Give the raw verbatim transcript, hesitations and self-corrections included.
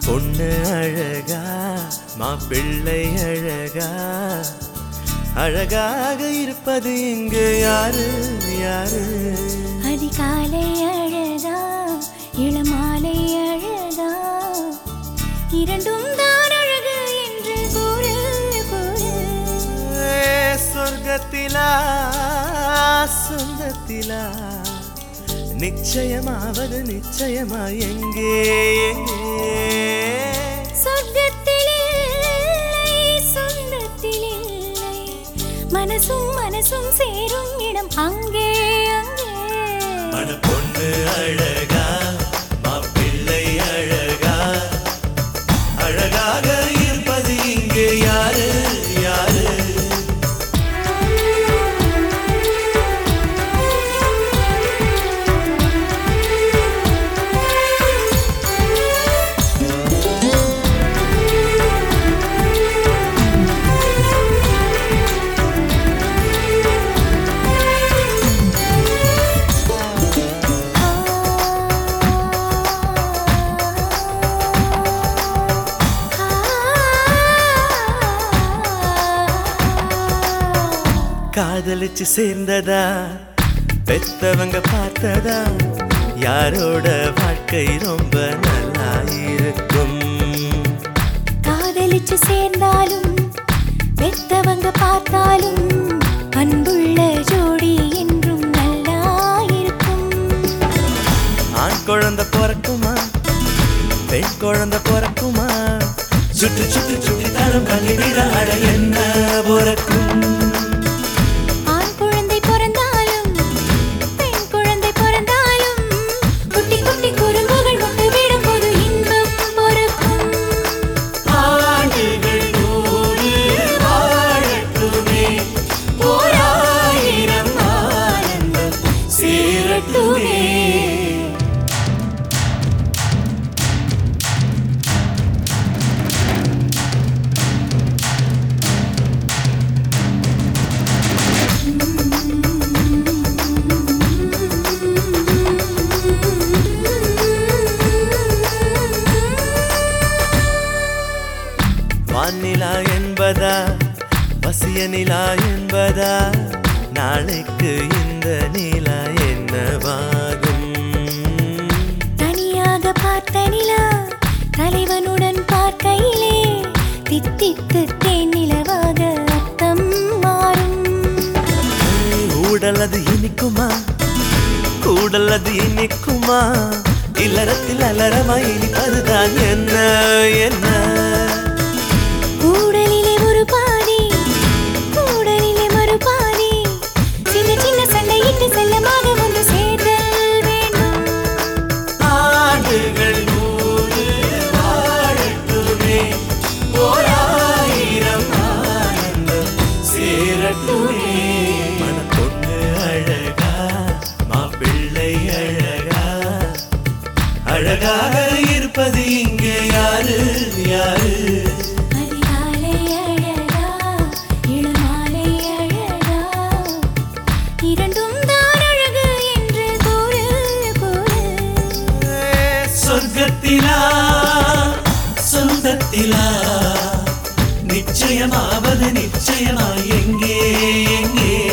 பொண்ணு அழகா மாப்பிள்ளை அழகா அழகாக இருப்பது இங்கு யாரு யாரு அதிகாலை அழகா இளமாலை அழகா இரண்டும் தான் அழகு என்று கூறு கூறு சொர்க்கத்திலா சொந்தத்திலா நிச்சயமாவது நிச்சயமா எங்கே எங்கே சொர்க்கத்திலே சொந்தத்திலே மனசும் மனசும் சேரும் இடம் அங்கே அங்கே அட பொண்ணு அழகா மாப்பிள்ளை அழகா அழகாக இருப்பது இங்கே யாரு யாரு காதலிச்சு சேர்ந்ததா பெத்தவங்க பார்த்ததா யாரோட வாழ்க்கை ரொம்ப நல்லா இருக்கும் காதலிச்சு சேர்ந்தாலும் பெத்தவங்க பார்த்தாலும் அன்புள்ள ஜோடி என்றும் நல்லா இருக்கும் ஆண் குழந்தை பிறக்குமா பெண் குழந்தை பிறக்குமா சுட்டு சுட்டு சுட்டி தரம் பண்ணிவிட அட என்ன பிறக்கும் வானிலா என்பதா வசிய நிலா என்பதா நாளைக்கு இந்த நிலா என்னவாகும் தனியாக பார்த்த நிலா தலைவனுடன் பார்க்கையிலே தித்தித்து தேன் நிலவாக அர்த்தம் மாறும் ஊடலது இனிக்குமா கூடலது இனிக்குமா இல்லறத்தில் அலறமாய் இனிப்பதுதான் என்ன என்ன கூடலிலே ஒரு பாதி கூடலிலே ஒரு பாதி சின்ன சின்ன சண்டையிட்டு செல்லமாக ஒன்று சேர்தல் வேண்டும் ஆண்டுகள் நூறு வாழட்டுமே ஓராயிரம் ஆனந்தம் சேரட்டுமே மன பொண்ணு அழகா மாப்பிள்ளை அழகா அழகாக இருப்பது இங்கே யாரு யாரு அதிகாலை அழகா இளமாலை அழகா இரண்டும் தான் அழகு என்று கூறு கூறு சொர்க்கத்திலா சொந்தத்திலா நிச்சயமாவது நிச்சயமா எங்கே எங்கே